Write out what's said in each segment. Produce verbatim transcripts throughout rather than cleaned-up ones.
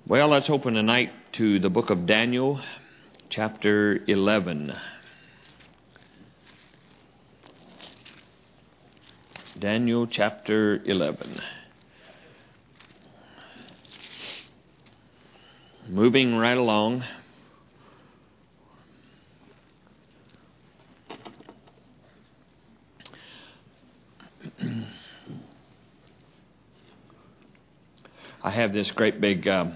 Well, let's open tonight to the book of Daniel, chapter eleven. Daniel, chapter eleven. Moving right along. I have this great big um,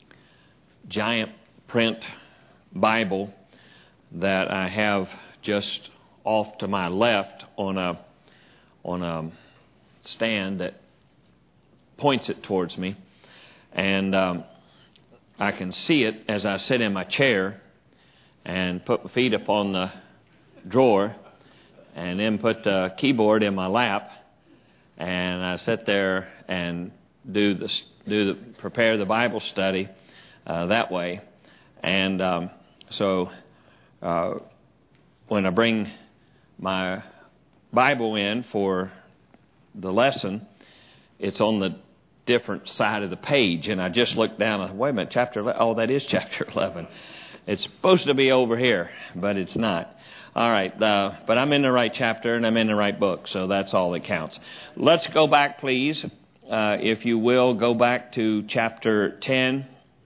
giant print Bible that I have just off to my left on a on a stand that points it towards me, and um, I can see it as I sit in my chair and put my feet up on the drawer, and then put the keyboard in my lap, and I sit there and do the do the prepare the Bible study uh, that way. And um, so uh, when I bring my Bible in for the lesson, it's on the different side of the page, and I just looked down and wait a minute, chapter eleven. Oh, that is chapter eleven. It's supposed to be over here, but it's not. All right, uh, but I'm in the right chapter and I'm in the right book, so that's all that counts. Let's go back, please. Uh, if you will, go back to chapter ten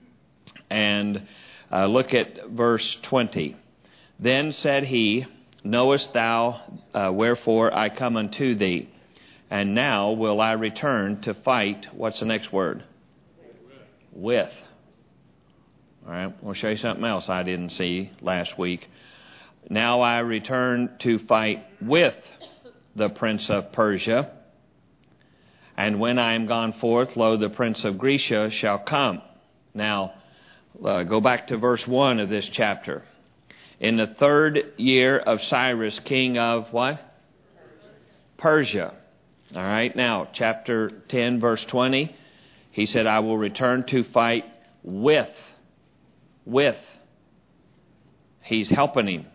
and uh, look at verse twenty. Then said he, Knowest thou uh, wherefore I come unto thee? And now will I return to fight. What's the next word? With. All right, we'll show you something else I didn't see last week. Now I return to fight with the prince of Persia. And when I am gone forth, lo, the prince of Grecia shall come. Now, uh, go back to verse one of this chapter. In the third year of Cyrus, king of what? Persia. All right, now, chapter ten, verse twenty. He said, I will return to fight with. With. He's helping him.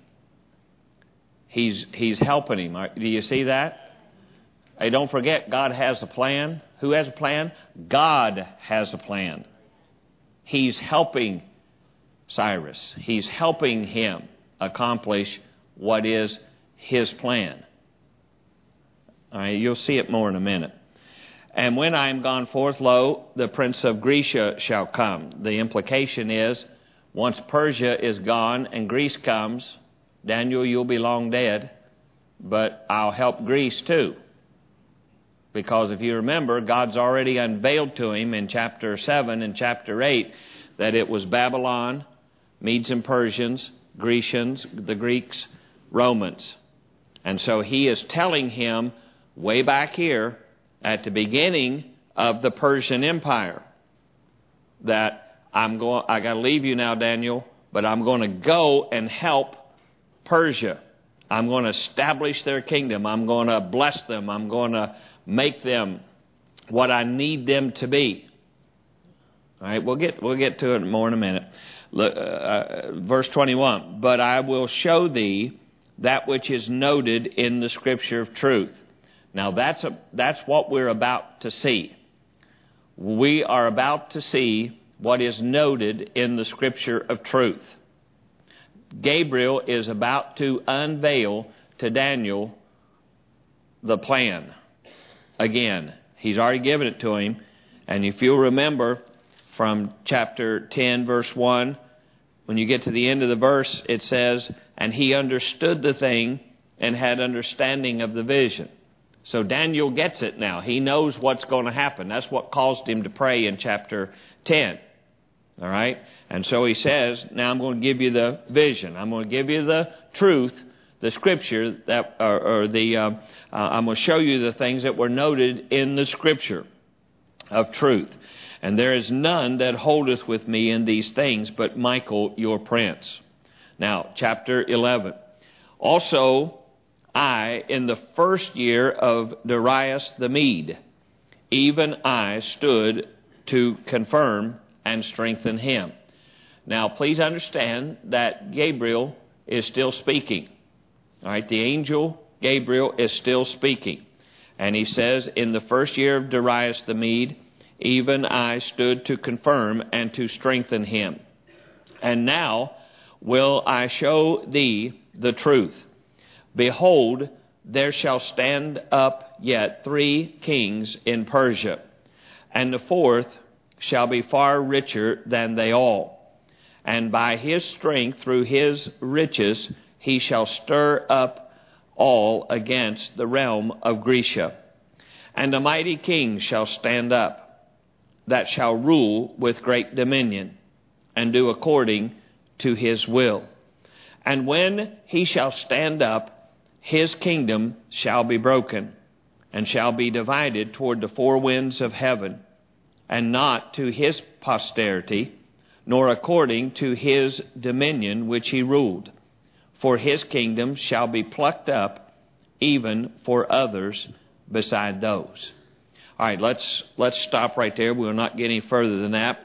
He's, he's helping him. Do you see that? Hey, don't forget, God has a plan. Who has a plan? God has a plan. He's helping Cyrus. He's helping him accomplish what is his plan. All right, you'll see it more in a minute. And when I am gone forth, lo, the prince of Grecia shall come. The implication is, once Persia is gone and Greece comes, Daniel, you'll be long dead, but I'll help Greece too. Because if you remember, God's already unveiled to him in chapter seven and chapter eight that it was Babylon, Medes and Persians, Grecians, the Greeks, Romans. And so he is telling him way back here at the beginning of the Persian Empire that I'm going, I got to leave you now, Daniel, but I'm going to go and help Persia. I'm going to establish their kingdom. I'm going to bless them. I'm going to make them what I need them to be. All right, we'll get we'll get to it more in a minute. Look, uh, verse twenty-one. But I will show thee that which is noted in the Scripture of truth. Now that's a that's what we're about to see. We are about to see what is noted in the Scripture of truth. Gabriel is about to unveil to Daniel the plan. Again, he's already given it to him. And if you'll remember from chapter ten, verse one, when you get to the end of the verse, it says, and he understood the thing and had understanding of the vision. So Daniel gets it now. He knows what's going to happen. That's what caused him to pray in chapter ten. All right? And so he says, now I'm going to give you the vision. I'm going to give you the truth, the Scripture, that, or, or the, uh, uh, I'm going to show you the things that were noted in the Scripture of truth. And there is none that holdeth with me in these things, but Michael your prince. Now, chapter eleven. Also, I, in the first year of Darius the Mede, even I stood to confirm and strengthen him. Now, please understand that Gabriel is still speaking. All right, the angel Gabriel is still speaking. And he says, in the first year of Darius the Mede, even I stood to confirm and to strengthen him. And now will I show thee the truth. Behold, there shall stand up yet three kings in Persia, and the fourth shall be far richer than they all. And by his strength, through his riches, he shall stir up all against the realm of Grecia. And a mighty king shall stand up, that shall rule with great dominion, and do according to his will. And when he shall stand up, his kingdom shall be broken, and shall be divided toward the four winds of heaven, and not to his posterity, nor according to his dominion which he ruled. For his kingdom shall be plucked up, even for others beside those. All right, let's let's stop right there. We will not get any further than that.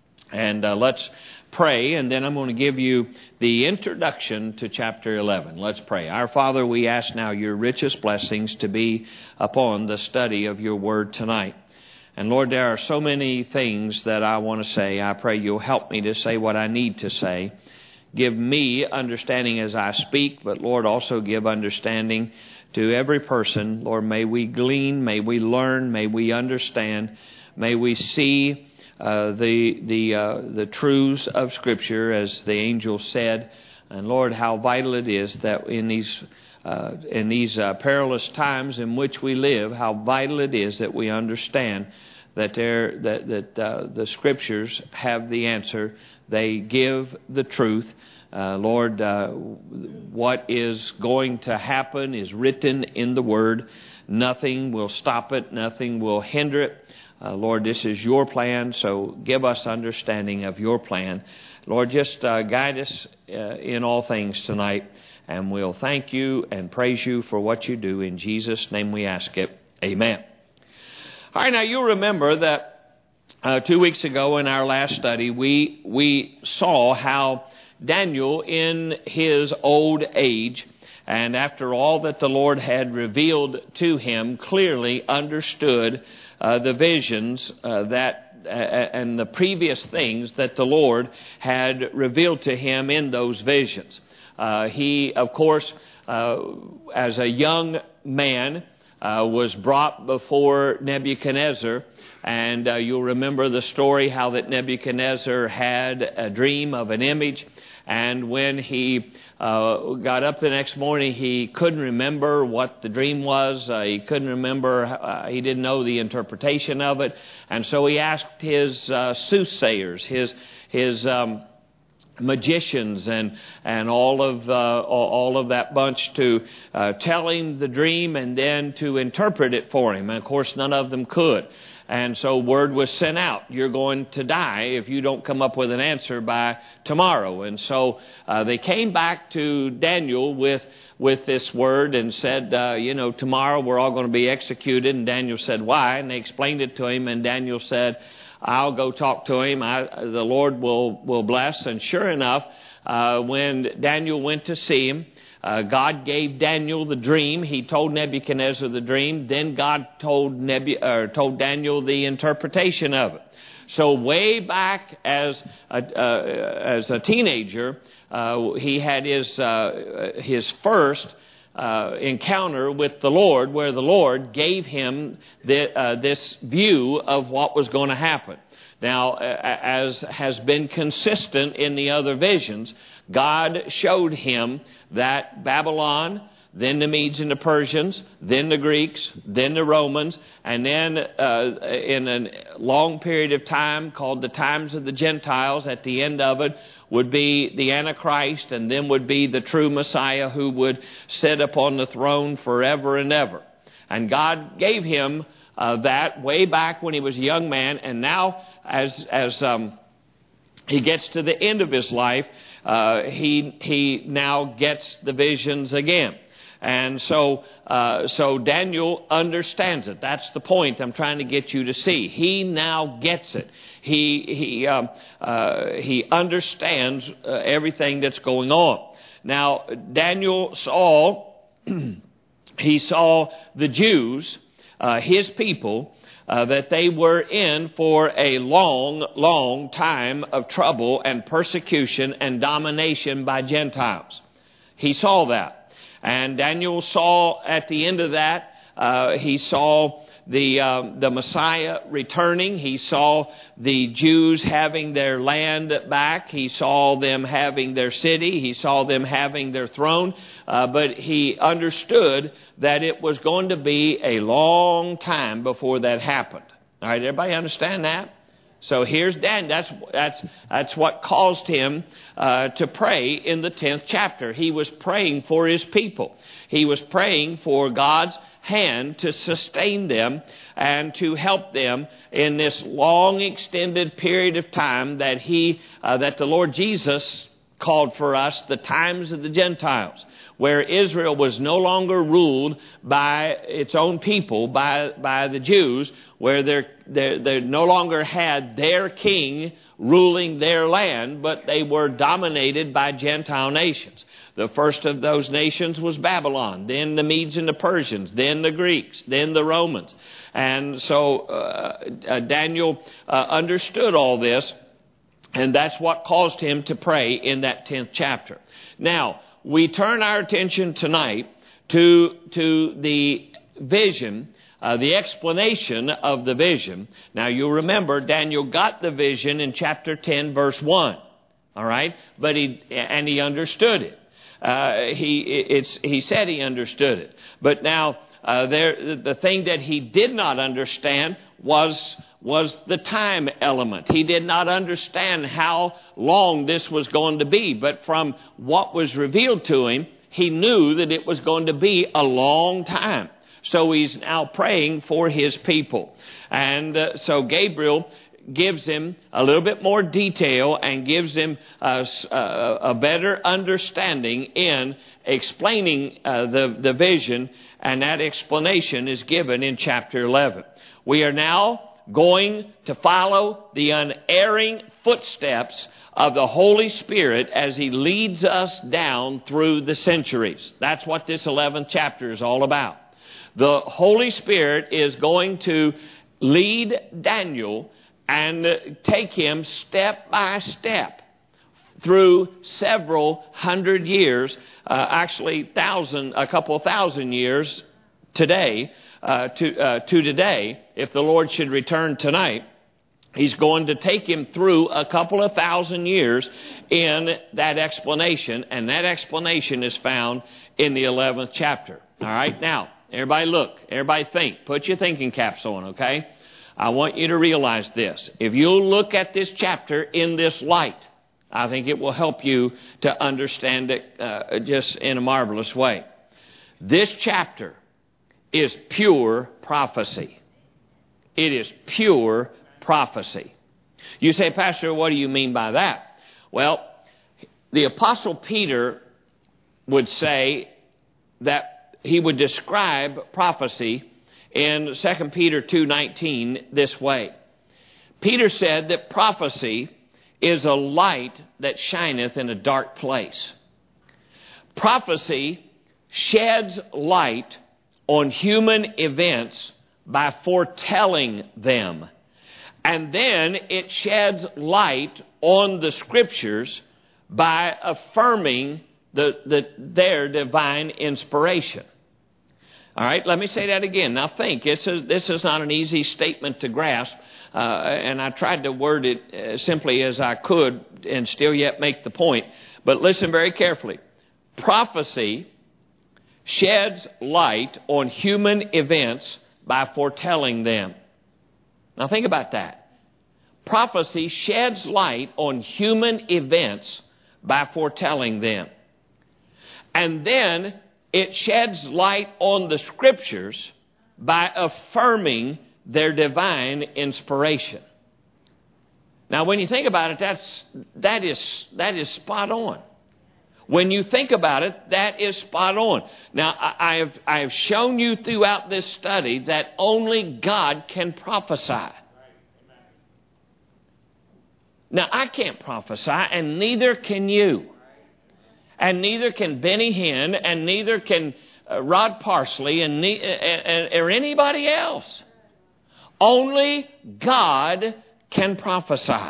And uh, let's pray, and then I'm going to give you the introduction to chapter eleven. Let's pray. Our Father, we ask now your richest blessings to be upon the study of your word tonight. And Lord, there are so many things that I want to say. I pray you'll help me to say what I need to say. Give me understanding as I speak, but Lord, also give understanding to every person. Lord, may we glean, may we learn, may we understand, may we see uh, the the uh, the truths of Scripture, as the angel said. And Lord, how vital it is that in these uh, in these uh, perilous times in which we live, how vital it is that we understand that there that that uh, the Scriptures have the answer. They give the truth. Uh, Lord, uh, what is going to happen is written in the Word. Nothing will stop it. Nothing will hinder it. Uh, Lord, this is your plan, so give us understanding of your plan. Lord, just uh, guide us uh, in all things tonight, and we'll thank you and praise you for what you do. In Jesus' name we ask it. Amen. All right, now you'll remember that uh, two weeks ago in our last study, we we saw how Daniel, in his old age, and after all that the Lord had revealed to him, clearly understood uh, the visions uh, that uh, and the previous things that the Lord had revealed to him in those visions. Uh, he, of course, uh, as a young man, uh, was brought before Nebuchadnezzar. And uh, you'll remember the story how that Nebuchadnezzar had a dream of an image. And when he uh, got up the next morning, he couldn't remember what the dream was. Uh, he couldn't remember, uh, he didn't know the interpretation of it. And so he asked his uh, soothsayers, his his um, magicians and and all of uh, all of that bunch to uh, tell him the dream and then to interpret it for him. And of course, none of them could. And so word was sent out, you're going to die if you don't come up with an answer by tomorrow. And so uh, they came back to Daniel with with this word and said, uh, you know, tomorrow we're all going to be executed. And Daniel said, why? And they explained it to him, and Daniel said, I'll go talk to him. I, the Lord will, will bless. And sure enough, uh, when Daniel went to see him, Uh, God gave Daniel the dream. He told Nebuchadnezzar the dream. Then God told Nebu- uh, told Daniel the interpretation of it. So way back as a, uh, as a teenager, uh, he had his uh, his first uh, encounter with the Lord, where the Lord gave him the, uh, this view of what was going to happen. Now, as has been consistent in the other visions, God showed him that Babylon, then the Medes and the Persians, then the Greeks, then the Romans, and then uh, in a long period of time called the times of the Gentiles, at the end of it would be the Antichrist, and then would be the true Messiah who would sit upon the throne forever and ever. And God gave him uh, that way back when he was a young man, and now as as um, he gets to the end of his life, uh, he he now gets the visions again. And so uh, so Daniel understands it. That's the point I'm trying to get you to see. He now gets it. He he um, uh, he understands uh, everything that's going on. Now Daniel saw he saw the Jews, uh, his people, uh, that they were in for a long, long time of trouble and persecution and domination by Gentiles. He saw that. And Daniel saw at the end of that, uh, he saw the uh, the Messiah returning. He saw the Jews having their land back. He saw them having their city. He saw them having their throne. Uh, but he understood that it was going to be a long time before that happened. All right, everybody understand that? So here's Dan. That's that's that's what caused him uh, to pray in the tenth chapter. He was praying for his people. He was praying for God's hand to sustain them and to help them in this long extended period of time that he uh, that the Lord Jesus called for us, the times of the Gentiles, where Israel was no longer ruled by its own people, by by the Jews, where they they no longer had their king ruling their land, but they were dominated by Gentile nations. The first of those nations was Babylon, then the Medes and the Persians, then the Greeks, then the Romans. And so uh, uh, Daniel uh, understood all this, and that's what caused him to pray in that tenth chapter. Now, we turn our attention tonight to, to the vision, uh, the explanation of the vision. Now, you'll remember Daniel got the vision in chapter ten, verse one. All right? But he, and he understood it. Uh, he, it's, he said he understood it. But now, uh, there, the thing that he did not understand was, was the time element. He did not understand how long this was going to be. But from what was revealed to him, he knew that it was going to be a long time. So he's now praying for his people. And uh, so Gabriel gives him a little bit more detail and gives him a, a, a better understanding in explaining uh, the, the vision, and that explanation is given in chapter eleven. We are now going to follow the unerring footsteps of the Holy Spirit as He leads us down through the centuries. That's what this eleventh chapter is all about. The Holy Spirit is going to lead Daniel and take him step by step through several hundred years, uh, actually thousand, a couple thousand years today, uh, to, uh, to today, if the Lord should return tonight. He's going to take him through a couple of thousand years in that explanation, and that explanation is found in the eleventh chapter. All right, now, everybody look, everybody think, put your thinking caps on, okay? I want you to realize this. If you'll look at this chapter in this light, I think it will help you to understand it uh, just in a marvelous way. This chapter is pure prophecy. It is pure prophecy. You say, Pastor, what do you mean by that? Well, the Apostle Peter would say that he would describe prophecy in Second Peter two nineteen this way. Peter said that prophecy is a light that shineth in a dark place. Prophecy sheds light on human events by foretelling them. And then it sheds light on the Scriptures by affirming the, the, their divine inspiration. All right, let me say that again. Now think, this is, this is not an easy statement to grasp, uh, and I tried to word it as simply as I could and still yet make the point. But listen very carefully. Prophecy sheds light on human events by foretelling them. Now think about that. Prophecy sheds light on human events by foretelling them. And then it sheds light on the Scriptures by affirming their divine inspiration. Now, when you think about it, that's, that is, that is spot on. When you think about it, that is spot on. Now, I, I have, I have shown you throughout this study that only God can prophesy. Now, I can't prophesy, and neither can you. And neither can Benny Hinn, and neither can uh, Rod Parsley, and ne- uh, uh, or anybody else. Only God can prophesy.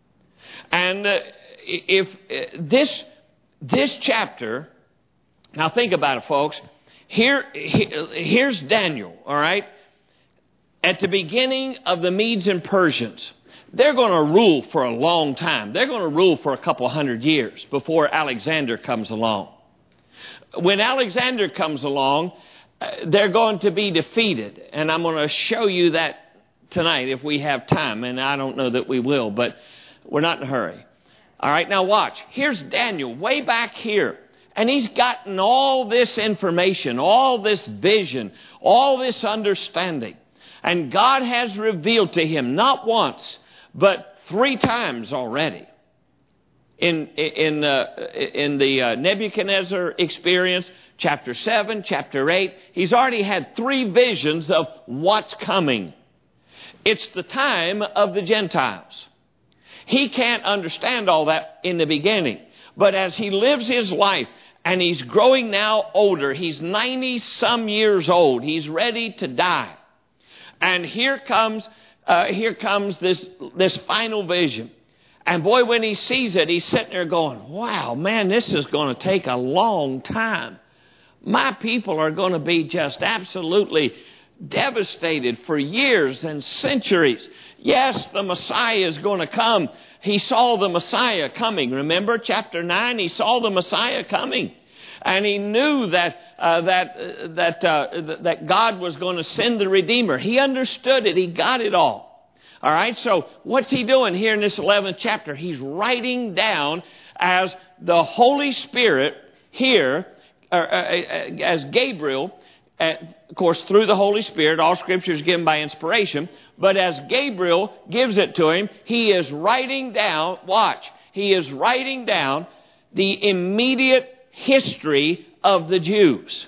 And uh, if uh, this this chapter, now think about it, folks. Here, here's Daniel, all right? At the beginning of the Medes and Persians, they're going to rule for a long time. They're going to rule for a couple hundred years before Alexander comes along. When Alexander comes along, uh, they're going to be defeated. And I'm going to show you that tonight if we have time. And I don't know that we will, but we're not in a hurry. All right, now watch. Here's Daniel way back here. And he's gotten all this information, all this vision, all this understanding. And God has revealed to him not once, but three times already. In, in, uh, in the uh, Nebuchadnezzar experience, chapter seven, chapter eight, he's already had three visions of what's coming. It's the time of the Gentiles. He can't understand all that in the beginning. But as he lives his life, and he's growing now older, he's ninety some years old, he's ready to die. And here comes, uh, here comes this, this final vision. And boy, when he sees it, he's sitting there going, wow, man, this is going to take a long time. My people are going to be just absolutely devastated for years and centuries. Yes, the Messiah is going to come. He saw the Messiah coming. Remember chapter nine? He saw the Messiah coming. And he knew that uh, that uh, that uh, that God was going to send the Redeemer. He understood it. He got it all. All right. So what's he doing here in this eleventh chapter? He's writing down as the Holy Spirit here, uh, uh, as Gabriel, uh, of course, through the Holy Spirit. All Scripture is given by inspiration. But as Gabriel gives it to him, he is writing down. Watch. He is writing down the immediate history of the Jews.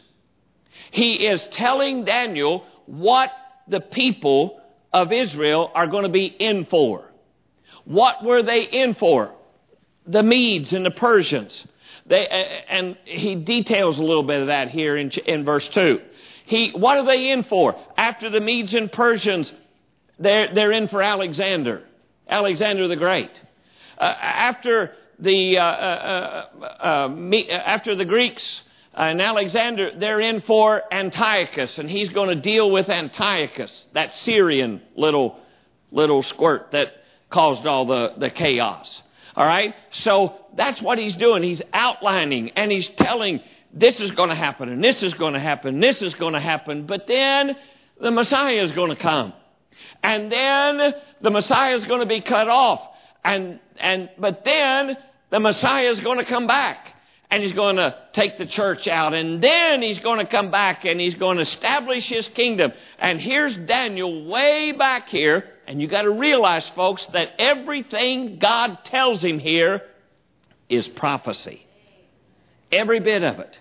He is telling Daniel what the people of Israel are going to be in for. What were they in for? The Medes and the Persians. They, and he details a little bit of that here in, in verse two. He, what are they in for? After the Medes and Persians, they're, they're in for Alexander. Alexander the Great. Uh, after the uh, uh, uh, me, after the Greeks and Alexander, they're in for Antiochus, and he's going to deal with Antiochus, that Syrian little little squirt that caused all the, the chaos. All right? So that's what he's doing. He's outlining, and he's telling this is going to happen, and this is going to happen, this is going to happen, but then the Messiah is going to come. And then the Messiah is going to be cut off. And, and, but then the Messiah is going to come back, and he's going to take the church out, and then he's going to come back and he's going to establish his kingdom. And here's Daniel way back here. And you got to realize, folks, that everything God tells him here is prophecy. Every bit of it.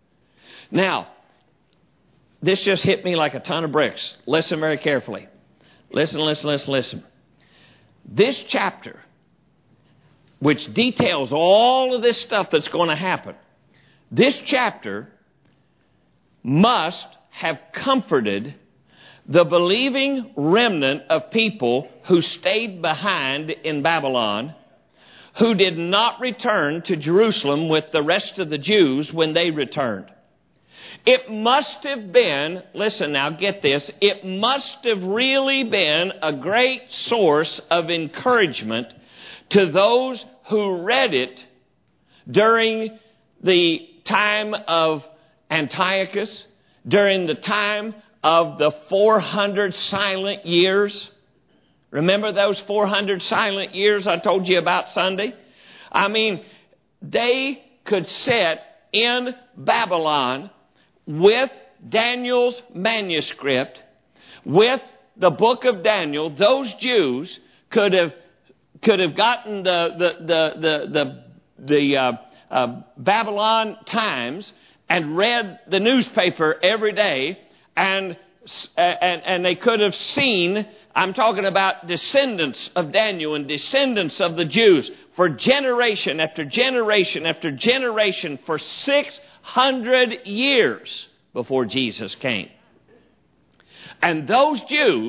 Now, this just hit me like a ton of bricks. Listen very carefully. Listen, listen, listen, listen. This chapter, which details all of this stuff that's going to happen, this chapter must have comforted the believing remnant of people who stayed behind in Babylon, who did not return to Jerusalem with the rest of the Jews when they returned. It must have been, listen now, get this, it must have really been a great source of encouragement to those who read it during the time of Antiochus, during the time of the four hundred silent years. Remember those four hundred silent years I told you about Sunday? I mean, they could sit in Babylon with Daniel's manuscript, with the book of Daniel. Those Jews could have could have gotten the the the the the, the uh, uh, Babylon Times and read the newspaper every day, and and and they could have seen. I'm talking about descendants of Daniel and descendants of the Jews for generation after generation after generation for six hundred years before Jesus came. And those Jews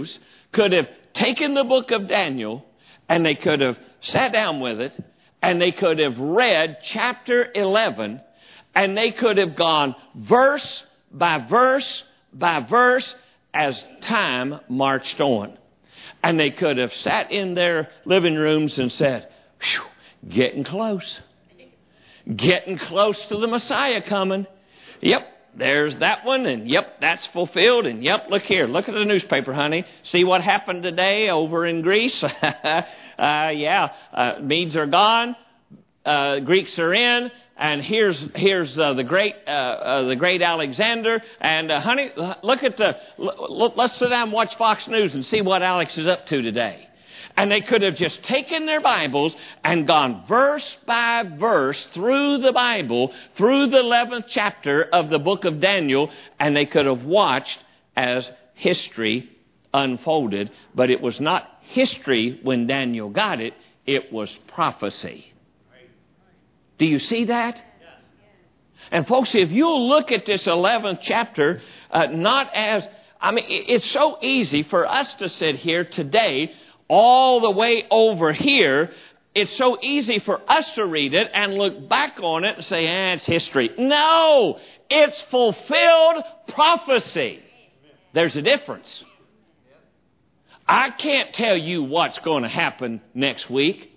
could have taken the book of Daniel and they could have sat down with it and they could have read chapter eleven and they could have gone verse by verse by verse as time marched on. And they could have sat in their living rooms and said, getting close. Getting close to the Messiah coming. Yep, there's that one. And yep, that's fulfilled. And yep, look here. Look at the newspaper, honey. See what happened today over in Greece? uh, yeah, uh, Medes are gone. Uh, Greeks are in. And here's here's uh, the great uh, uh, the great Alexander. And uh, honey, look at the. L- let's sit down and watch Fox News and see what Alex is up to today. And they could have just taken their Bibles and gone verse by verse through the Bible, through the eleventh chapter of the book of Daniel, and they could have watched as history unfolded. But it was not history when Daniel got it. It was prophecy. Do you see that? And folks, if you'll look at this eleventh chapter, uh, not as, I mean, it's so easy for us to sit here today, all the way over here. It's so easy for us to read it and look back on it and say, eh, it's history. No, it's fulfilled prophecy. There's a difference. I can't tell you what's going to happen next week.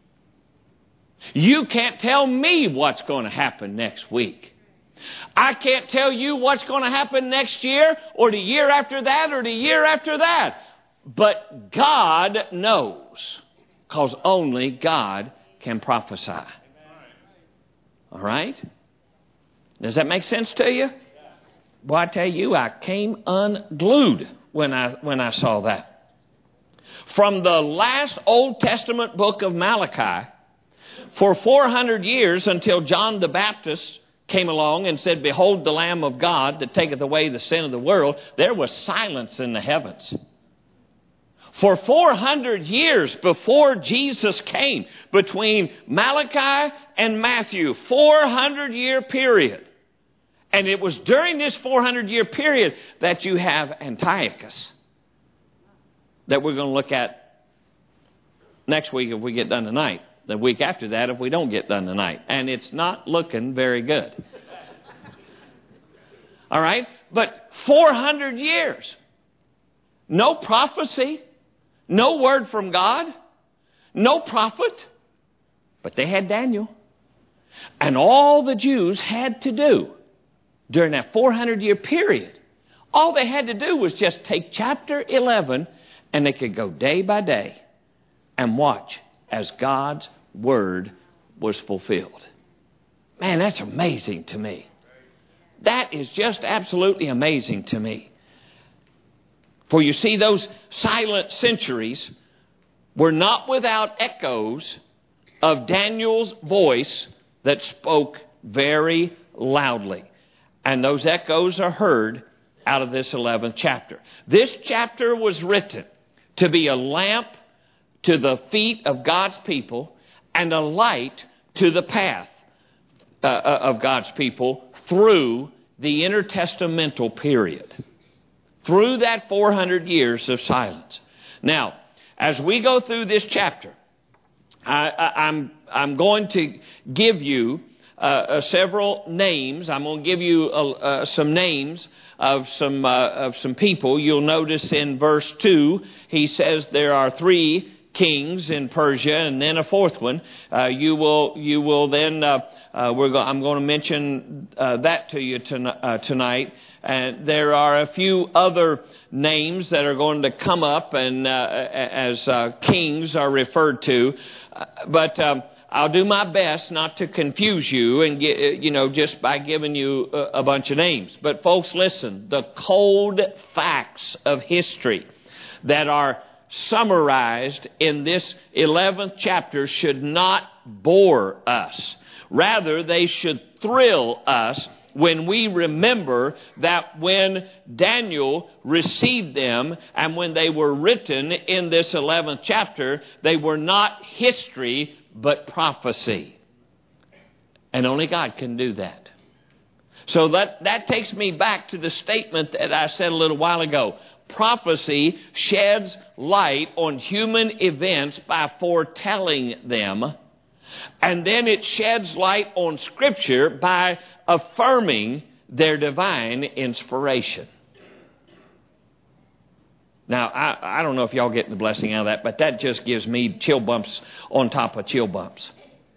You can't tell me what's going to happen next week. I can't tell you what's going to happen next year or the year after that or the year after that. But God knows, because only God can prophesy. All right? Does that make sense to you? Well, I tell you, I came unglued when I when I saw that. From the last Old Testament book of Malachi, for four hundred years, until John the Baptist came along and said, behold the Lamb of God that taketh away the sin of the world, there was silence in the heavens. For four hundred years before Jesus came, between Malachi and Matthew, four hundred year period. And it was during this four hundred year period that you have Antiochus, that we're going to look at next week if we get done tonight. The week after that if we don't get done tonight. And it's not looking very good. All right? But four hundred years. No prophecy. No word from God. No prophet. But they had Daniel. And all the Jews had to do during that four hundred year period, all they had to do was just take chapter eleven and they could go day by day and watch as God's word was fulfilled. Man, that's amazing to me. That is just absolutely amazing to me. For you see, those silent centuries were not without echoes of Daniel's voice that spoke very loudly. And those echoes are heard out of this eleventh chapter. This chapter was written to be a lamp to the feet of God's people and a light to the path uh, of God's people through the intertestamental period, through that four hundred years of silence. Now, as we go through this chapter, I, I, I'm, I'm going to give you uh, uh, several names. I'm going to give you uh, uh, some names of some, uh, of some people. You'll notice in verse two, he says there are three kings in Persia, and then a fourth one. Uh, you will, you will then. Uh, uh, we're go- I'm going to mention uh, that to you ton- uh, tonight. And there are a few other names that are going to come up, and uh, as uh, kings are referred to. Uh, but um, I'll do my best not to confuse you, and get, you know, just by giving you a, a bunch of names. But folks, listen: the cold facts of history that are summarized in this eleventh chapter should not bore us. Rather, they should thrill us when we remember that when Daniel received them and when they were written in this eleventh chapter, they were not history but prophecy. And only God can do that. So that, that takes me back to the statement that I said a little while ago. prophecy sheds light on human events by foretelling them. And then it sheds light on Scripture by affirming their divine inspiration. Now, I, I don't know if y'all getting the blessing out of that, but that just gives me chill bumps on top of chill bumps.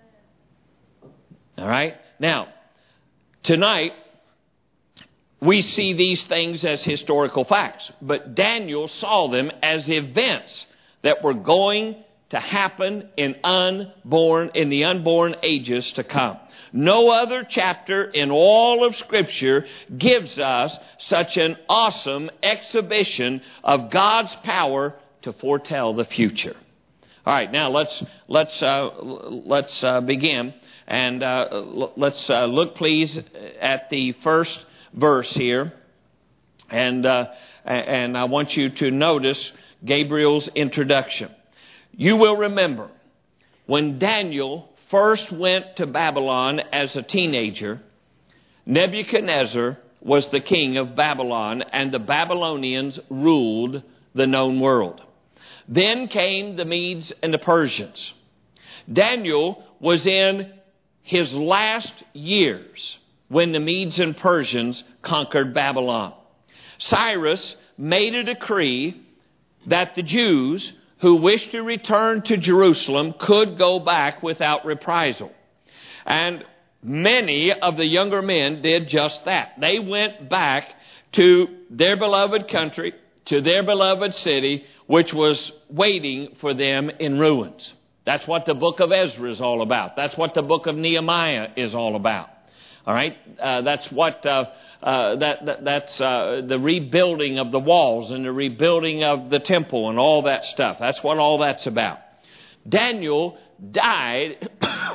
All right? Now, tonight, we see these things as historical facts, but Daniel saw them as events that were going to happen in unborn in the unborn ages to come. No other chapter in all of Scripture gives us such an awesome exhibition of God's power to foretell the future. All right, now let's let's uh, let's uh, begin, and uh, let's uh, look, please, at the first verse here, and uh, and I want you to notice Gabriel's introduction. You will remember when Daniel first went to Babylon as a teenager, Nebuchadnezzar was the king of Babylon, and the Babylonians ruled the known world. Then came the Medes and the Persians. Daniel was in his last years when the Medes and Persians conquered Babylon. Cyrus made a decree that the Jews who wished to return to Jerusalem could go back without reprisal. And many of the younger men did just that. They went back to their beloved country, to their beloved city, which was waiting for them in ruins. That's what the book of Ezra is all about. That's what the book of Nehemiah is all about. All right, uh, that's what uh, uh, that, that that's uh, the rebuilding of the walls and the rebuilding of the temple and all that stuff. That's what all that's about. Daniel died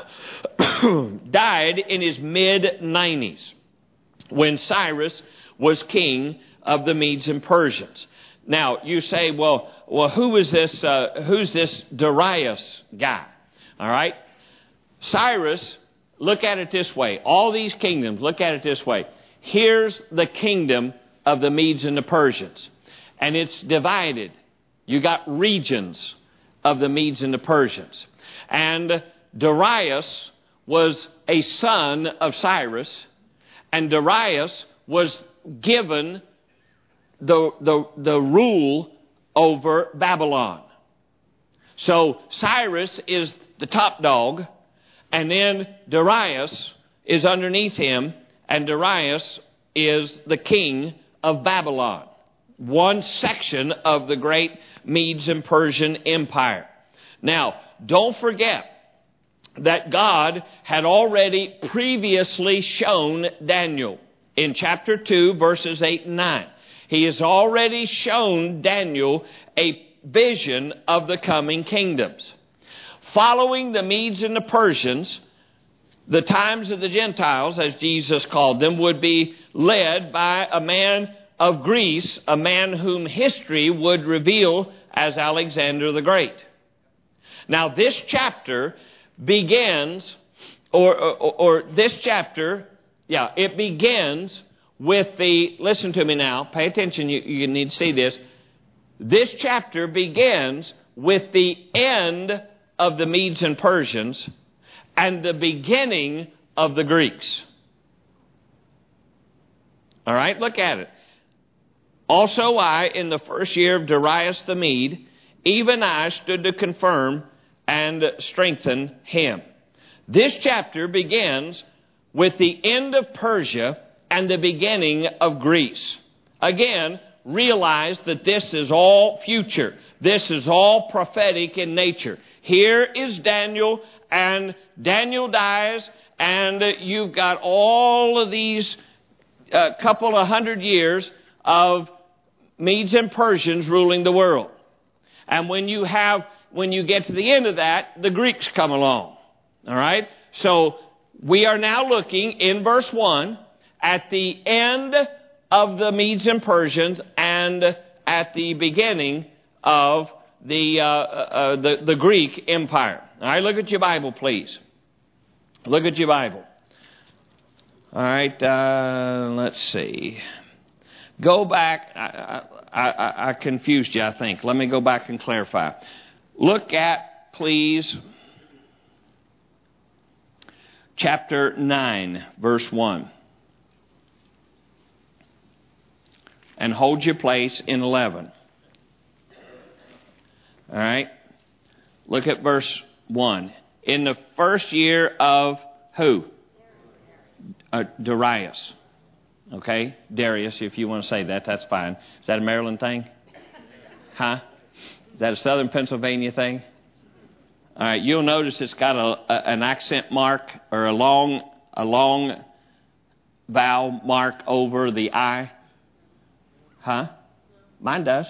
died in his mid nineties when Cyrus was king of the Medes and Persians. Now you say, well, well, who is this? Uh, who's this Darius guy? All right, Cyrus. Look at it this way. All these kingdoms, look at it this way. Here's the kingdom of the Medes and the Persians. And it's divided. You got regions of the Medes and the Persians. And Darius was a son of Cyrus. And Darius was given the, the, the rule over Babylon. So Cyrus is the top dog. And then Darius is underneath him, and Darius is the king of Babylon, one section of the great Medes and Persian Empire. Now, don't forget that God had already previously shown Daniel in chapter two, verses eight and nine. He has already shown Daniel a vision of the coming kingdoms. Following the Medes and the Persians, the times of the Gentiles, as Jesus called them, would be led by a man of Greece, a man whom history would reveal as Alexander the Great. Now, this chapter begins, or, or, or this chapter, yeah, it begins with the, listen to me now, pay attention, you, you need to see this. This chapter begins with the end of the Medes and Persians and the beginning of the Greeks. All right, look at it. Also I, in the first year of Darius the Mede, even I stood to confirm and strengthen him. This chapter begins with the end of Persia and the beginning of Greece. Again, realize that this is all future. This is all prophetic in nature. Here is Daniel, and Daniel dies, and you've got all of these uh, couple of hundred years of Medes and Persians ruling the world. And when you have, when you get to the end of that, the Greeks come along. All right? So we are now looking in verse one at the end of the Medes and Persians and at the beginning of the, uh, uh, the, the Greek Empire. All right, look at your Bible, please. Look at your Bible. All right, uh, let's see. Go back. I, I, I, I confused you, I think. Let me go back and clarify. Look at, please, chapter nine, verse one. And hold your place in eleven. All right? Look at verse one. In the first year of who? Uh, Darius. Okay? Darius, if you want to say that, that's fine. Is that a Maryland thing? Huh? Is that a Southern Pennsylvania thing? All right, you'll notice it's got a, a, an accent mark or a long, a long vowel mark over the I. Huh? Mine does.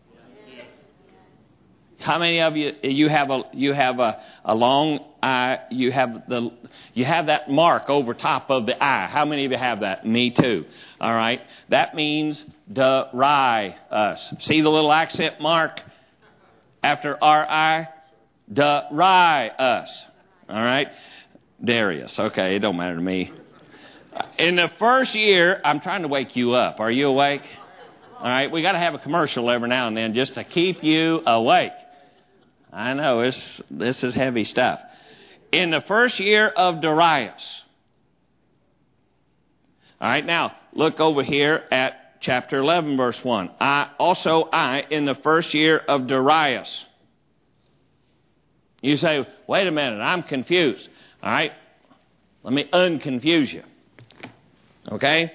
How many of you you have a you have a, a long I? You have the you have that mark over top of the I. How many of you have that? Me too. All right. That means Darius. See the little accent mark after R I? Darius. All right. Darius. Okay, it don't matter to me. In the first year, I'm trying to wake you up. Are you awake? All right, we got to have a commercial every now and then just to keep you awake. I know, it's, this is heavy stuff. In the first year of Darius. All right, now, look over here at chapter eleven, verse one. I also I, in the first year of Darius. You say, wait a minute, I'm confused. All right, let me unconfuse you. Okay?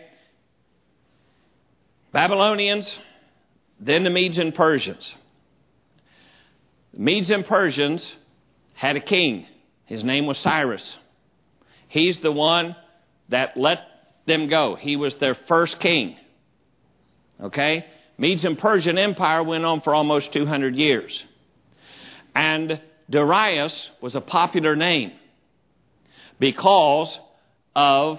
Babylonians, then the Medes and Persians. The Medes and Persians had a king. His name was Cyrus. He's the one that let them go. He was their first king. Okay? Medes and Persian Empire went on for almost two hundred years. And Darius was a popular name because of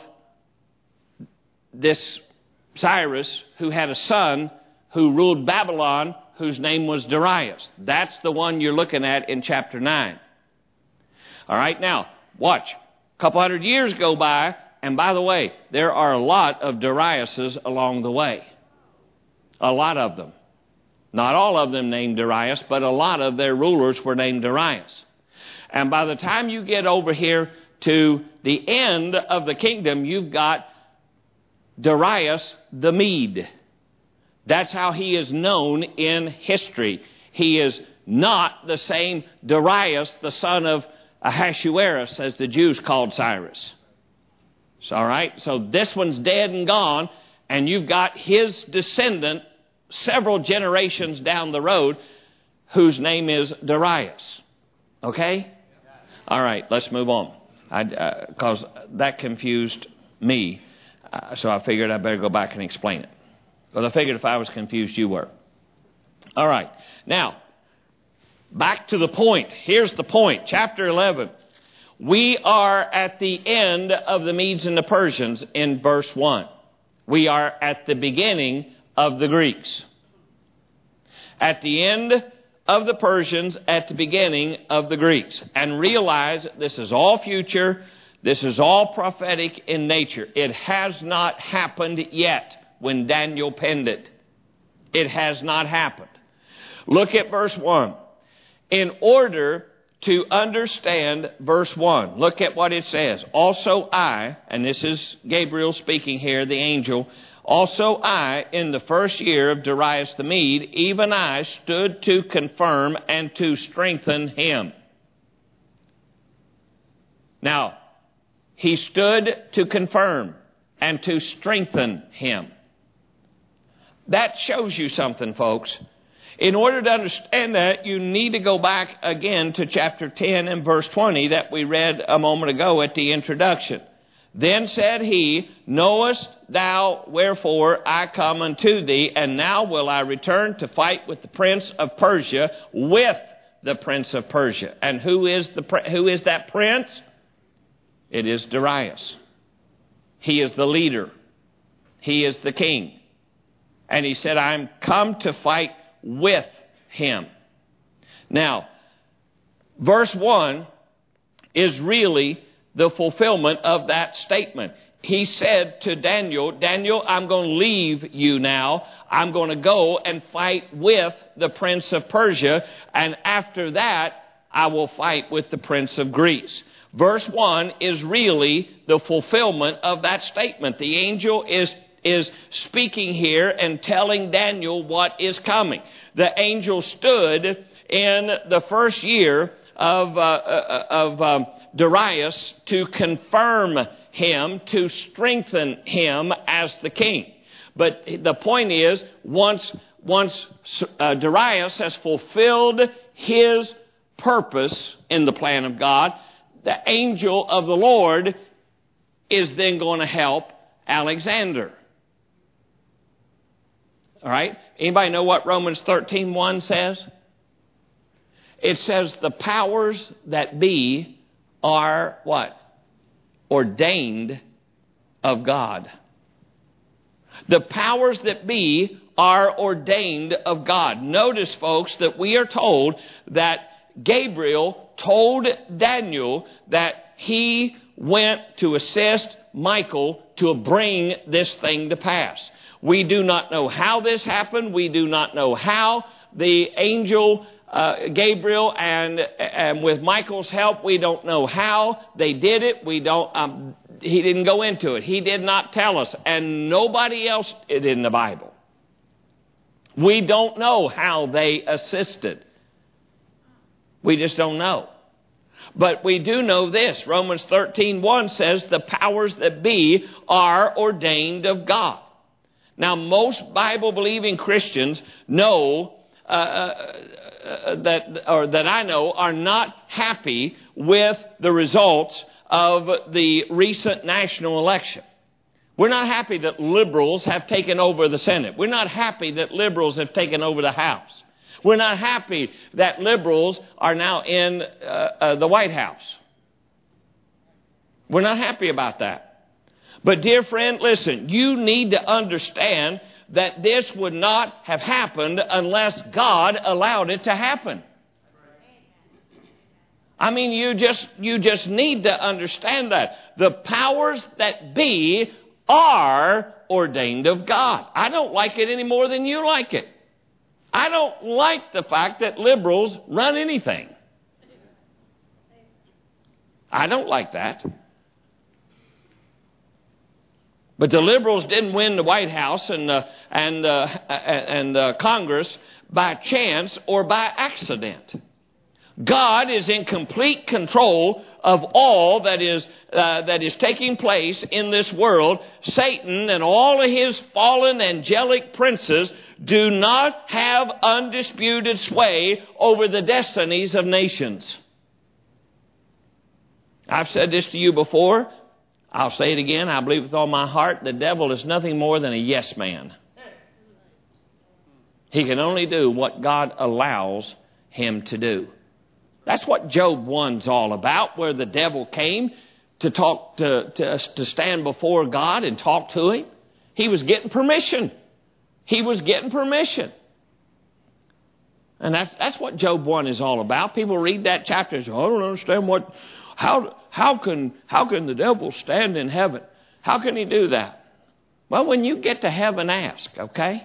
this Cyrus, who had a son who ruled Babylon, whose name was Darius. That's the one you're looking at in chapter nine. All right, now, watch. A couple hundred years go by, and by the way, there are a lot of Dariuses along the way. A lot of them. Not all of them named Darius, but a lot of their rulers were named Darius. And by the time you get over here to the end of the kingdom, you've got Darius the Mede. That's how he is known in history. He is not the same Darius, the son of Ahasuerus, as the Jews called Cyrus. So, all right, so this one's dead and gone, and you've got his descendant several generations down the road whose name is Darius. Okay? All right, let's move on. Because uh, that confused me. Uh, so I figured I better go back and explain it. Because I figured if I was confused, you were. All right. Now, back to the point. Here's the point. Chapter eleven. We are at the end of the Medes and the Persians in verse one. We are at the beginning of the Greeks. At the end of the Persians, at the beginning of the Greeks. And realize this is all future. This is all prophetic in nature. It has not happened yet when Daniel penned it. It has not happened. Look at verse one. In order to understand verse one, look at what it says. Also I, and this is Gabriel speaking here, the angel, also I, in the first year of Darius the Mede, even I stood to confirm and to strengthen him. Now, he stood to confirm and to strengthen him. That shows you something, folks. In order to understand that, you need to go back again to chapter ten and verse twenty that we read a moment ago at the introduction. Then said he, Knowest thou wherefore I come unto thee, and now will I return to fight with the prince of Persia, with the prince of Persia. And who is the who is that prince? It is Darius. He is the leader. He is the king. And he said, I am come to fight with him. Now, verse one is really the fulfillment of that statement. he said to Daniel, Daniel, I'm going to leave you now. I'm going to go and fight with the prince of Persia. And after that, I will fight with the prince of Greece. Verse one is really the fulfillment of that statement. The angel is, is speaking here and telling Daniel what is coming. The angel stood in the first year of, uh, of um, Darius to confirm him, to strengthen him as the king. But the point is, once, once uh, Darius has fulfilled his purpose in the plan of God, the angel of the Lord is then going to help Alexander. All right? Anybody know what Romans thirteen one says? It says the powers that be are what? Ordained of God. The powers that be are ordained of God. Notice, folks, that we are told that Gabriel told Daniel that he went to assist Michael to bring this thing to pass. We do not know how this happened. We do not know how the angel uh, Gabriel and, and with Michael's help, we don't know how they did it. We don't. Um, he didn't go into it. He did not tell us, and nobody else did in the Bible. We don't know how they assisted. We just don't know. But we do know this. Romans thirteen one says the powers that be are ordained of God. Now, most Bible-believing Christians know uh, uh, that, or that I know, are not happy with the results of the recent national election. We're not happy that liberals have taken over the Senate. We're not happy that liberals have taken over the House. We're not happy that liberals are now in uh, uh, the White House. We're not happy about that. But dear friend, listen, you need to understand that this would not have happened unless God allowed it to happen. I mean, you just, you just need to understand that. The powers that be are ordained of God. I don't like it any more than you like it. I don't like the fact that liberals run anything. I don't like that. But the liberals didn't win the White House and uh, and uh, and uh, Congress by chance or by accident. God is in complete control of all that is uh, that is taking place in this world. Satan and all of his fallen angelic princes do not have undisputed sway over the destinies of nations. I've said this to you before. I'll say it again. I believe with all my heart, the devil is nothing more than a yes man. He can only do what God allows him to do. That's what Job one's all about, where the devil came to talk to, to, to stand before God and talk to him. He was getting permission. He was getting permission. And that's that's what Job one is all about. People read that chapter and say, I don't understand what how how can how can the devil stand in heaven? How can he do that? Well, when you get to heaven, ask, okay?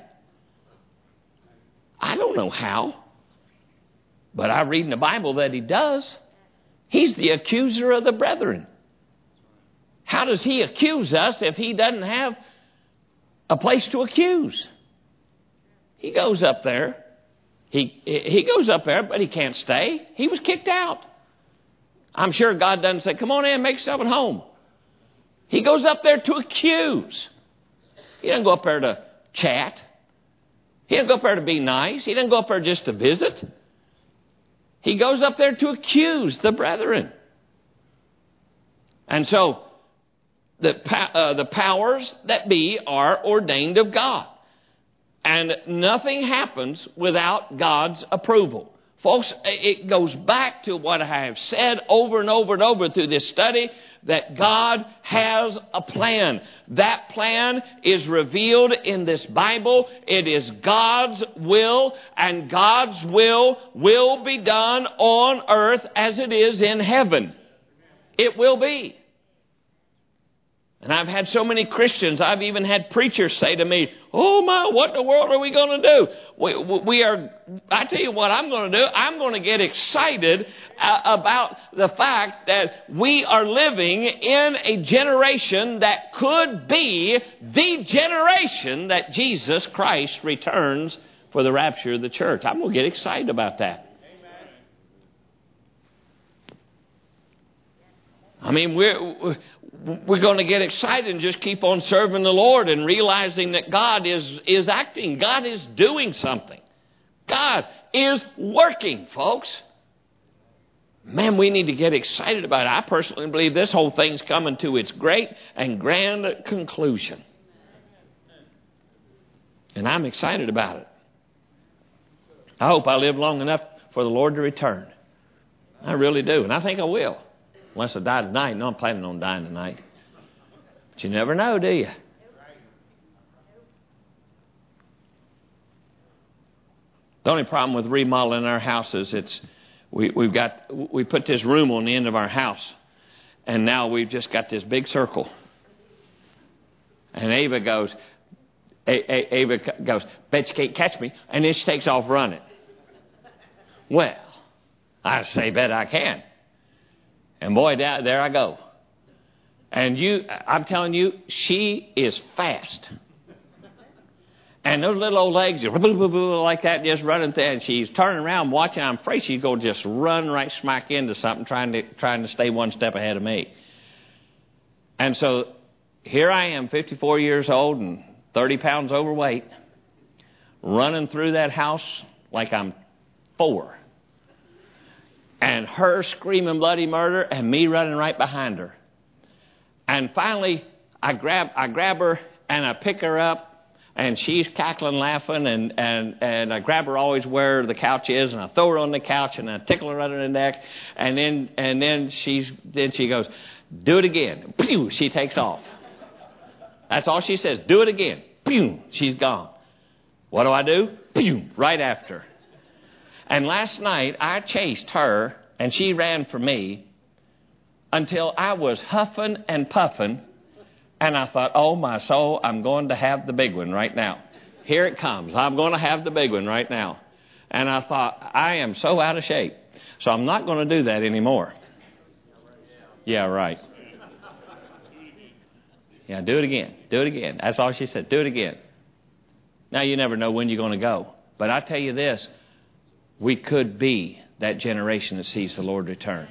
I don't know how. But I read in the Bible that he does. He's the accuser of the brethren. How does he accuse us if he doesn't have a place to accuse? He goes up there. He, he goes up there, but he can't stay. He was kicked out. I'm sure God doesn't say, come on in, make yourself at home. He goes up there to accuse. He doesn't go up there to chat. He doesn't go up there to be nice. He doesn't go up there just to visit. He goes up there to accuse the brethren. And so the, uh, the powers that be are ordained of God. And nothing happens without God's approval. Folks, it goes back to what I have said over and over and over through this study, that God has a plan. That plan is revealed in this Bible. It is God's will, and God's will will be done on earth as it is in heaven. It will be. And I've had so many Christians, I've even had preachers say to me, oh my, what in the world are we going to do? We, we are, I tell you what I'm going to do. I'm going to get excited uh, about the fact that we are living in a generation that could be the generation that Jesus Christ returns for the rapture of the church. I'm going to get excited about that. I mean, we're, we're going to get excited and just keep on serving the Lord and realizing that God is, is acting. God is doing something. God is working, folks. Man, we need to get excited about it. I personally believe this whole thing's coming to its great and grand conclusion. And I'm excited about it. I hope I live long enough for the Lord to return. I really do. And I think I will. Unless I die tonight. No, I'm planning on dying tonight. But you never know, do you? The only problem with remodeling our house is it's we, we've got we put this room on the end of our house, and now we've just got this big circle. And Ava goes, Ava goes, bet you can't catch me, and then she takes off running. Well, I say, bet I can. And boy, there I go. And you, I'm telling you, she is fast. And those little old legs are like that, just running there. And she's turning around, watching. I'm afraid she's going to just run right smack into something, trying to trying to stay one step ahead of me. And so here I am, fifty-four years old and thirty pounds overweight, running through that house like I'm four. And her screaming bloody murder and me running right behind her. And finally, I grab I grab her and I pick her up, and she's cackling, laughing, and, and, and I grab her always where the couch is, and I throw her on the couch, and I tickle her under the neck, and then and then she's then she goes, do it again. Pew! She takes off. That's all she says. Do it again. Pew! She's gone. What do I do? Pew! Right after. And last night, I chased her, and she ran for me until I was huffing and puffing. And I thought, oh, my soul, I'm going to have the big one right now. Here it comes. I'm going to have the big one right now. And I thought, I am so out of shape. So I'm not going to do that anymore. Yeah, right. Yeah, do it again. Do it again. That's all she said. Do it again. Now, you never know when you're going to go. But I tell you this. We could be that generation that sees the Lord return.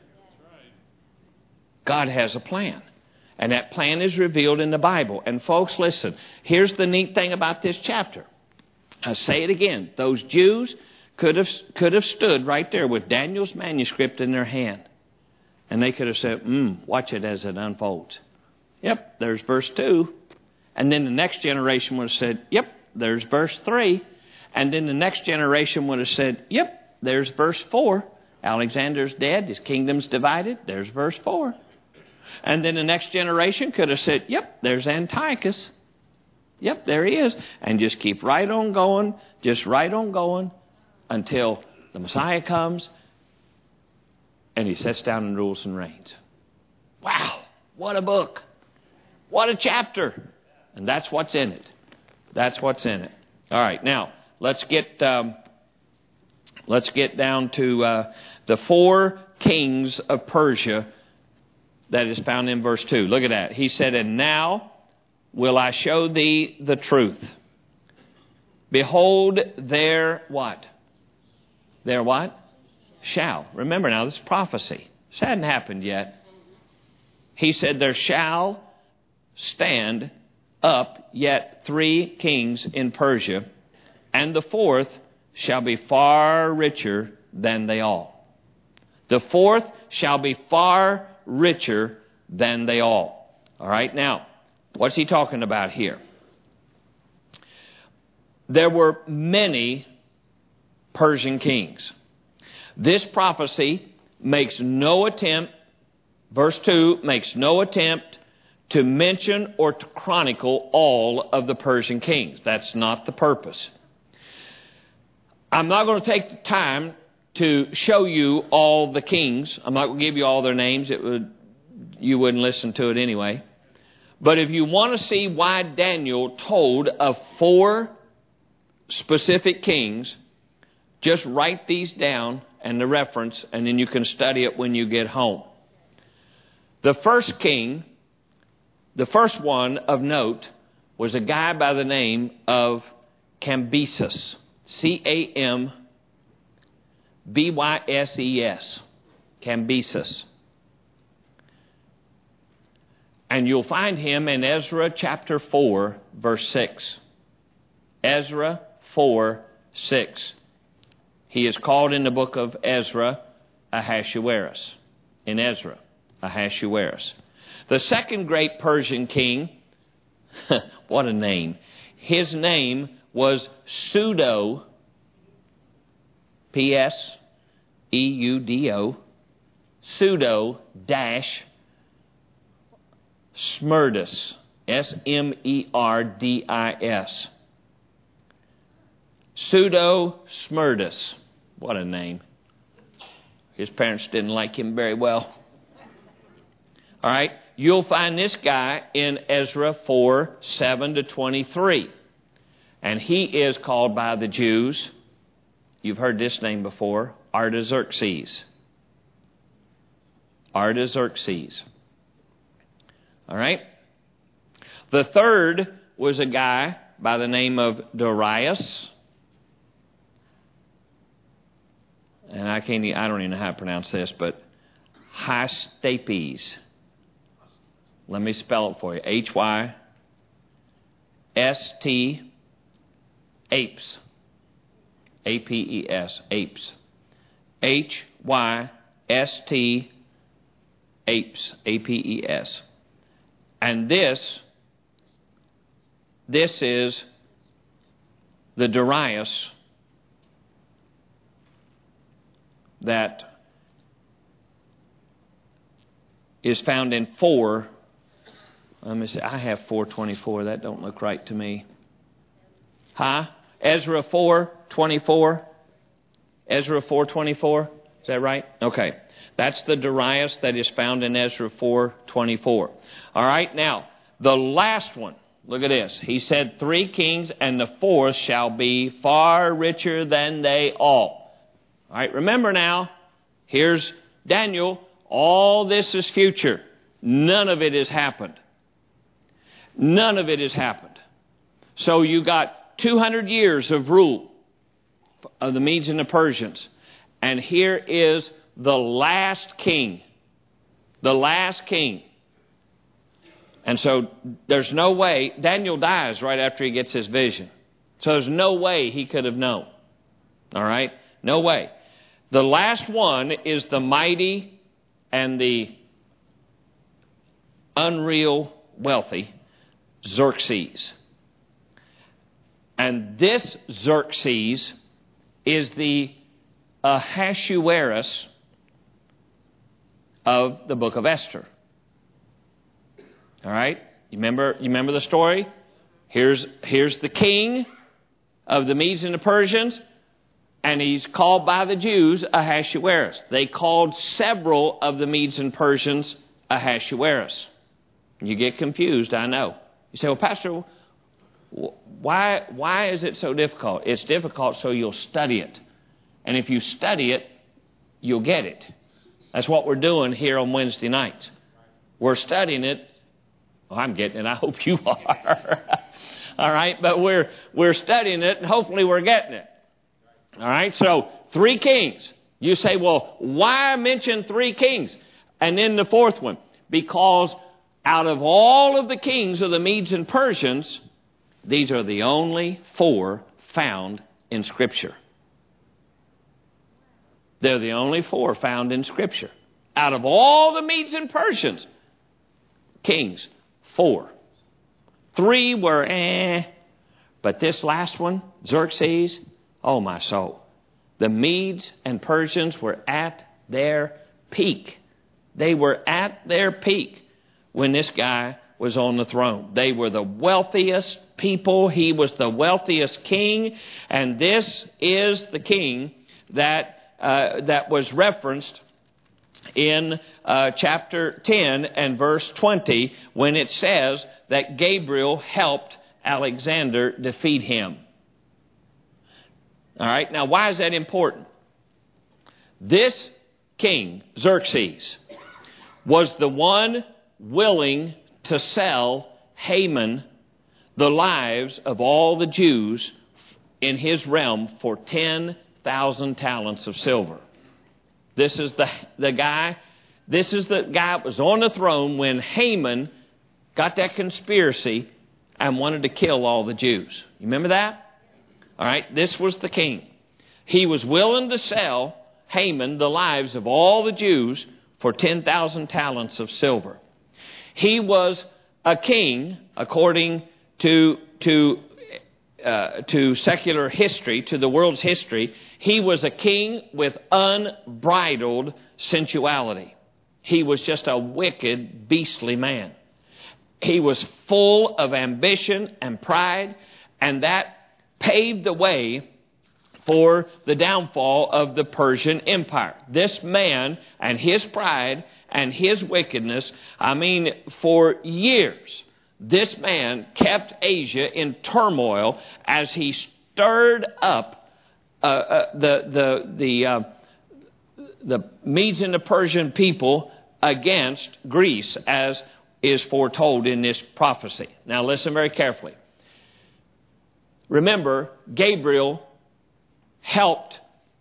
God has a plan. And that plan is revealed in the Bible. And folks, listen. Here's the neat thing about this chapter. I say it again. Those Jews could have, could have stood right there with Daniel's manuscript in their hand. And they could have said, mm, watch it as it unfolds. Yep, there's verse two. And then the next generation would have said, yep, there's verse three. And then the next generation would have said, yep, there's verse four. Alexander's dead. His kingdom's divided. There's verse four. And then the next generation could have said, yep, there's Antiochus. Yep, there he is. And just keep right on going, just right on going until the Messiah comes and he sits down and rules and reigns. Wow, what a book. What a chapter. And that's what's in it. That's what's in it. All right, now. Let's get um, let's get down to uh, the four kings of Persia that is found in verse two. Look at that. He said, and now will I show thee the truth. Behold, their what? Their what? Shall. Remember now, this is prophecy. This hadn't happened yet. He said, there shall stand up yet three kings in Persia, and the fourth shall be far richer than they all. The fourth shall be far richer than they all. All right, now, what's he talking about here? There were many Persian kings. This prophecy makes no attempt, verse two, makes no attempt to mention or to chronicle all of the Persian kings. That's not the purpose. I'm not going to take the time to show you all the kings. I'm not going to give you all their names. It would, you wouldn't listen to it anyway. But if you want to see why Daniel told of four specific kings, just write these down and the reference, and then you can study it when you get home. The first king, the first one of note, was a guy by the name of Cambyses. C A M B Y S E S. Cambyses. And you'll find him in Ezra chapter four, verse six. Ezra four, six. He is called in the book of Ezra Ahasuerus. In Ezra, Ahasuerus. The second great Persian king, what a name. His name was Pseudo, P S E U D O, Pseudo dash Smerdis, S M E R D I S. Pseudo Smerdis. What a name. His parents didn't like him very well. All right. You'll find this guy in Ezra four, seven to twenty-three. And he is called by the Jews, you've heard this name before, Artaxerxes. Artaxerxes. All right. The third was a guy by the name of Darius. And I can't, I don't even know how to pronounce this, but Hystapes. Let me spell it for you. H Y S T Apes. A P E S. Apes. H Y S T Apes. A P E S. And this, this is the Darius that is found in four. Let me see. I have four twenty-four. That don't look right to me. Huh? Ezra four twenty-four. Ezra four twenty-four. Is that right? Okay. That's the Darius that is found in Ezra four twenty-four. All right. Now, the last one. Look at this. He said, three kings, and the fourth shall be far richer than they all. All right. Remember now, here's Daniel. All this is future. None of it has happened. None of it has happened. So you got two hundred years of rule of the Medes and the Persians. And here is the last king. The last king. And so there's no way. Daniel dies right after he gets his vision. So there's no way he could have known. All right? No way. The last one is the mighty and the unreal wealthy Xerxes. And this Xerxes is the Ahasuerus of the book of Esther. All right? You remember, you remember the story? Here's, here's the king of the Medes and the Persians, and he's called by the Jews Ahasuerus. They called several of the Medes and Persians Ahasuerus. You get confused, I know. You say, well, Pastor, why, why is it so difficult? It's difficult so you'll study it. And if you study it, you'll get it. That's what we're doing here on Wednesday nights. We're studying it. Well, I'm getting it. I hope you are. All right. But we're, we're studying it, and hopefully we're getting it. All right. So three kings. You say, well, why mention three kings? And then the fourth one. Because out of all of the kings of the Medes and Persians, these are the only four found in Scripture. They're the only four found in Scripture. Out of all the Medes and Persians, kings, four. Three were eh. But this last one, Xerxes, oh my soul. The Medes and Persians were at their peak. They were at their peak when this guy was on the throne. They were the wealthiest people. He was the wealthiest king. And this is the king that uh, that was referenced in uh, chapter ten and verse twenty when it says that Gabriel helped Alexander defeat him. All right, now why is that important? This king, Xerxes, was the one willing to sell Haman the lives of all the Jews in his realm for ten thousand talents of silver. This is the, the guy, this is the guy that was on the throne when Haman got that conspiracy and wanted to kill all the Jews. You remember that? All right, this was the king. He was willing to sell Haman the lives of all the Jews for ten thousand talents of silver. He was a king, according to, to, uh, to secular history, to the world's history. He was a king with unbridled sensuality. He was just a wicked, beastly man. He was full of ambition and pride, and that paved the way for the downfall of the Persian Empire. This man and his pride and his wickedness, I mean, for years, this man kept Asia in turmoil as he stirred up uh, uh, the the the uh, the Medes and the Persian people against Greece, as is foretold in this prophecy. Now listen very carefully. Remember, Gabriel helped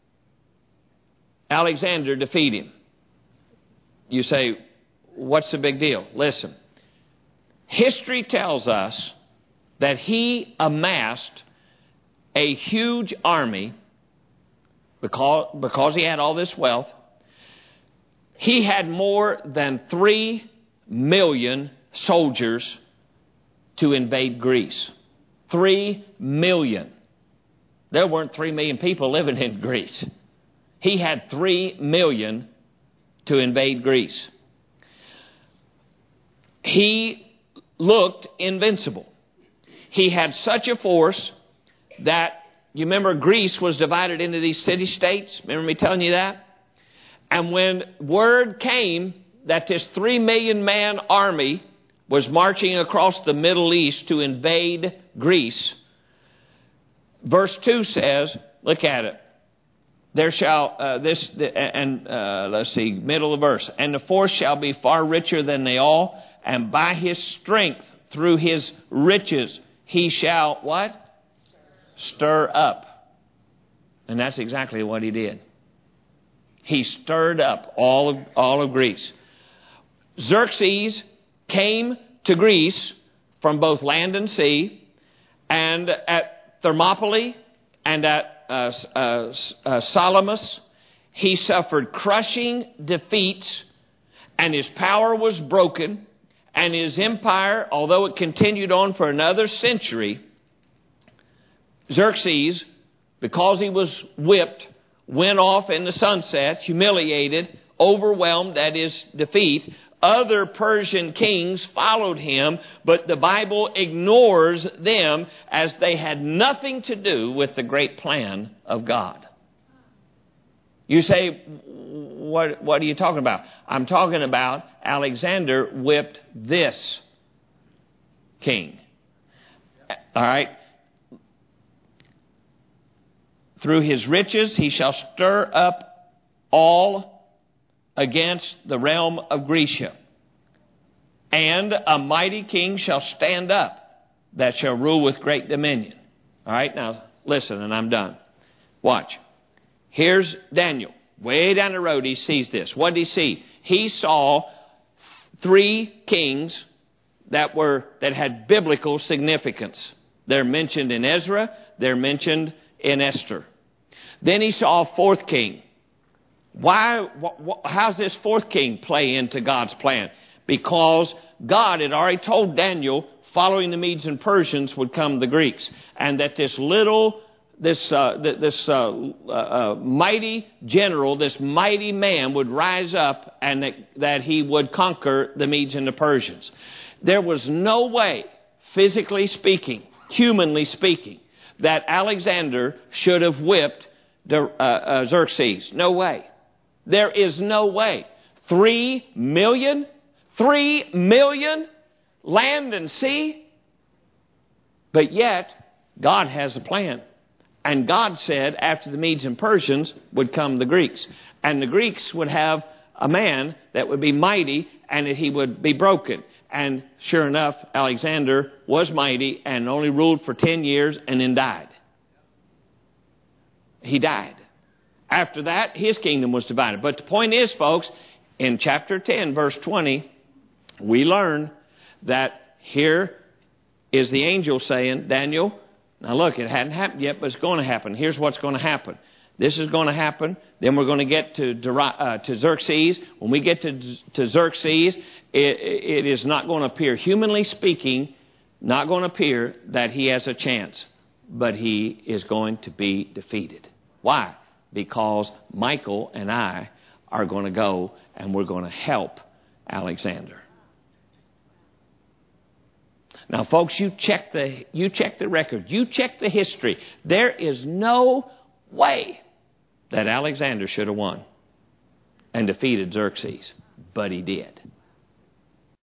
Alexander defeat him. You say, what's the big deal? Listen, history tells us that he amassed a huge army because, because he had all this wealth. He had more than three million soldiers to invade Greece. Three million. There weren't three million people living in Greece. He had three million to invade Greece. He looked invincible. He had such a force that, you remember, Greece was divided into these city-states. Remember me telling you that? And when word came that this three million man army was marching across the Middle East to invade Greece, verse two says, look at it. There shall, uh, this, and uh, let's see, middle of the verse. And the force shall be far richer than they all, and by his strength, through his riches, he shall, what? Stir up. And that's exactly what he did. He stirred up all of, all of Greece. Xerxes came to Greece from both land and sea, and at Thermopylae and at uh, uh, uh, Salamis, he suffered crushing defeats, and his power was broken, and his empire, although it continued on for another century, Xerxes, because he was whipped, went off in the sunset, humiliated, overwhelmed at his defeat. Other Persian kings followed him, but the Bible ignores them as they had nothing to do with the great plan of God. You say, what, what are you talking about? I'm talking about Alexander whipped this king. All right? Through his riches he shall stir up all against the realm of Grecia. And a mighty king shall stand up that shall rule with great dominion. All right, now listen, and I'm done. Watch. Here's Daniel. Way down the road he sees this. What did he see? He saw three kings that were that had biblical significance. They're mentioned in Ezra. They're mentioned in Esther. Then he saw a fourth king. Why? Wh- wh- how's this fourth king play into God's plan? Because God had already told Daniel, following the Medes and Persians would come the Greeks, and that this little, this uh, th- this uh, uh, uh, mighty general, this mighty man would rise up, and that, that he would conquer the Medes and the Persians. There was no way, physically speaking, humanly speaking, that Alexander should have whipped the, uh, uh, Xerxes. No way. There is no way. Three million? Three million? Land and sea? But yet, God has a plan. And God said after the Medes and Persians would come the Greeks. And the Greeks would have a man that would be mighty and that he would be broken. And sure enough, Alexander was mighty and only ruled for ten years and then died. He died. After that, his kingdom was divided. But the point is, folks, in chapter ten, verse twenty, we learn that here is the angel saying, Daniel, now look, it hadn't happened yet, but it's going to happen. Here's what's going to happen. This is going to happen. Then we're going to get to, uh, to Xerxes. When we get to, to Xerxes, it, it is not going to appear, humanly speaking, not going to appear that he has a chance. But he is going to be defeated. Why? Because Michael and I are going to go and we're going to help Alexander. Now, folks, you check the you check the record. You check the history. There is no way that Alexander should have won and defeated Xerxes, but he did.